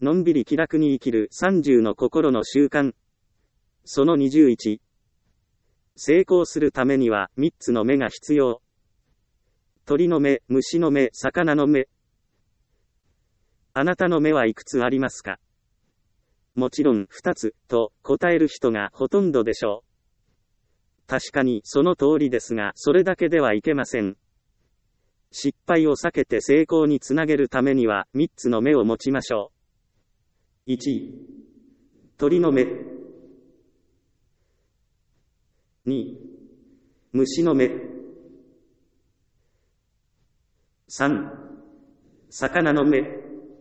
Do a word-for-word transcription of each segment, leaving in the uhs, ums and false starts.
のんびり気楽に生きるさんじゅうの心の習慣。そのにじゅういち。成功するためにはみっつの目が必要。鳥の目、虫の目、魚の目。あなたの目はいくつありますか？もちろんふたつと答える人がほとんどでしょう。確かにその通りですが、それだけではいけません。失敗を避けて成功につなげるためにはみっつの目を持ちましょう。いち、鳥の目。に、虫の目。さん、魚の目。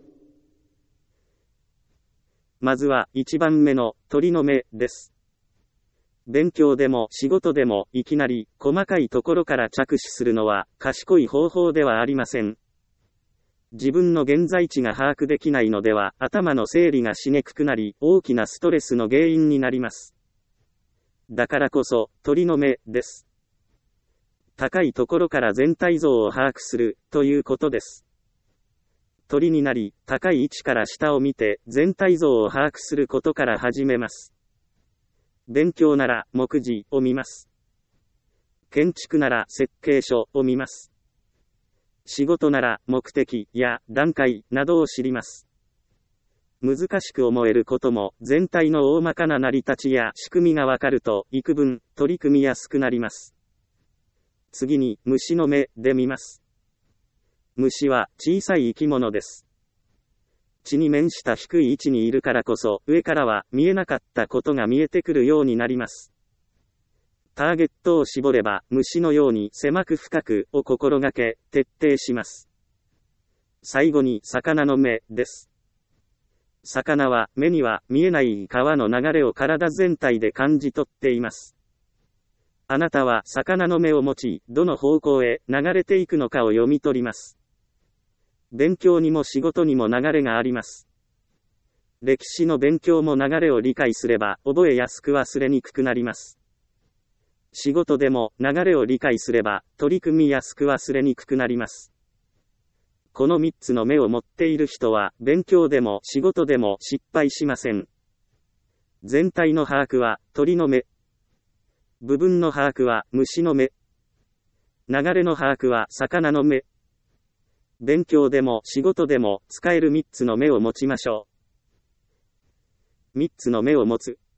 まずはいちばんめの鳥の目です。勉強でも仕事でもいきなり細かいところから着手するのは賢い方法ではありません。自分の現在地が把握できないのでは頭の整理がしにくくなり大きなストレスの原因になります。だからこそ鳥の目です。高いところから全体像を把握するということです。鳥になり、高い位置から下を見て全体像を把握することから始めます。勉強なら目次を見ます。建築なら設計書を見ます。仕事なら目的や段階などを知ります。難しく思えることも全体の大まかな成り立ちや仕組みがわかると幾分取り組みやすくなります。次に虫の目で見ます。虫は小さい生き物です。地に面した低い位置にいるからこそ上からは見えなかったことが見えてくるようになります。ターゲットを絞れば虫のように狭く深くを心がけ徹底します。最後に魚の目です。魚は目には見えない川の流れを体全体で感じ取っています。あなたは魚の目を持ち、どの方向へ流れていくのかを読み取ります。勉強にも仕事にも流れがあります。歴史の勉強も流れを理解すれば覚えやすく忘れにくくなります。仕事でも流れを理解すれば取り組みやすく忘れにくくなります。このみっつの目を持っている人は勉強でも仕事でも失敗しません。全体の把握は鳥の目。部分の把握は虫の目。流れの把握は魚の目。勉強でも仕事でも使えるみっつの目を持ちましょう。みっつの目を持つ。